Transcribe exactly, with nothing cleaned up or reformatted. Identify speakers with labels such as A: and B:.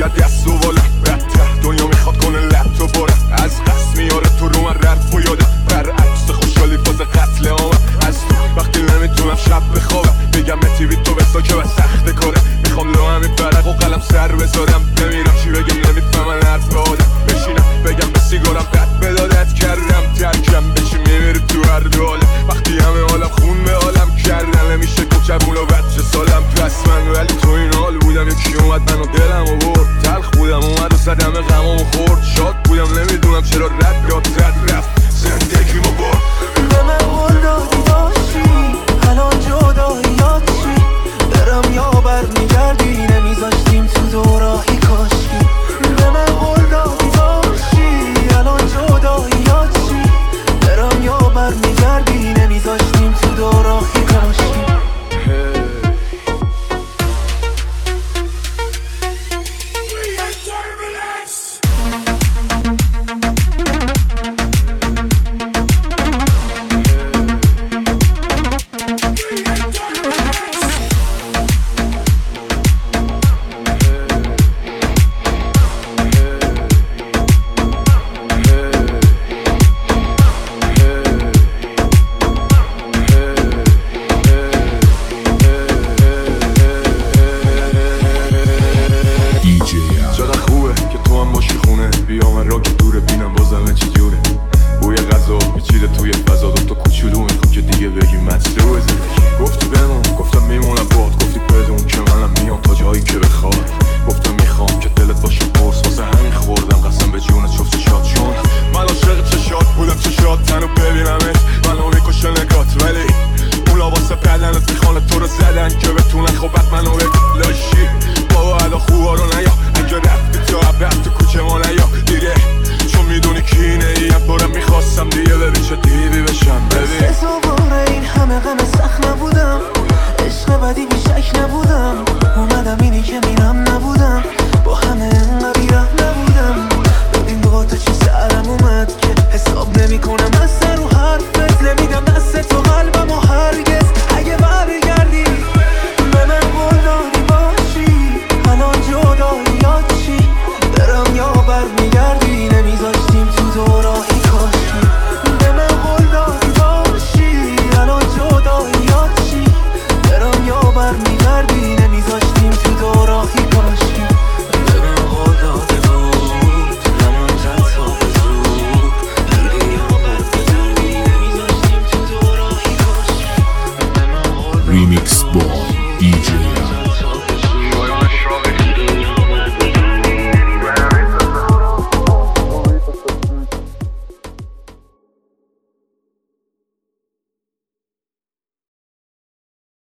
A: باید دست و بالم بدتر دنیا میخواد کنه لب تو برم از قصد میاره تو رو من رد و یادم برعکس خوشحالی فاز قتل آمم از تو وقتی نمیتونم شب بخوابم بگم تیوی تو بسا که بس سخت کاره میخوام لو همین فرق و قلم سر بذارم نمیرم چی بگم نمیفهمن حرف آدم بشینم بگم به سیگارم بد بدادت کردم ترکم بشی میمیری تو هر دو وقتی همه عالم خون به عالم کردن نمیشه کوچبون و بچه سالم پس من ولی تو این حال بودم یکی اومد منو دلم و برد تلخ بودم اومد و زدم غمامو خورد شاد بودم نمیدونم چرا رد داد رد رفت زندگیمو برد
B: به من قول دادی باشی الان جداییات چی برم یا برمیگردی نمیذاشتیم تو دوراهی کاشی به من قول دادی باشی الان جداییات چی برم یا برمیگردی نمیذاشتیم تو دوراهی کاشی
A: چقدر خوبه که تو هم باشی خونه بیا من را که دوره بینم بازمه چی جوره بوی غذا پیچیده توی فضا دوتا کوچولو میخوام که دیگه بگیم مطلوبه زندگی گفتی بمون گفتم میمونم باد گفتی بدون که منم میام تا جایی که بخواد گفتم میخوام که دلت باشه قرص واسه همین خوردم قسم به جونت شفت شاد چون من عاشق چشات بودم چشات تنو ببینمت منو میکشه نگات ولی اون لباسه بدنت میخوان تو رو زدن که بتونن خوبت منو بلاشی بابا ادا خوبا رو نیا اگه رفتی تو عبت تو کوچه ما نیا دیگه چون میدونی کی اینه یم بارم میخواستم دیگه ببین چه دیوی بشم ببین
B: سه این همه غم سخت نبودم عشق بدی بیشک نبودم اومدم اینی که میرم نبودم با همه انقدر بیرم نبودم ببین با تو چی سرم اومد که حساب نمی کنم از سر و حرفت نمیدم دست تو قلبم و هرگز اگه برگردی به من قول دادی باشی الان جداییات چی برم یا برمیگردی نمیذاشتیم تو دوراهی کاشی به من قول دادی باشی الان جداییات چی برم یا برمیگردی نمیذاشتیم تو دوراهی کاشی به من قول داده بود الان تا به زور دیگه یا برمیگردی نمیذاشتیم تو دوراهی کاشی
C: Remix Boy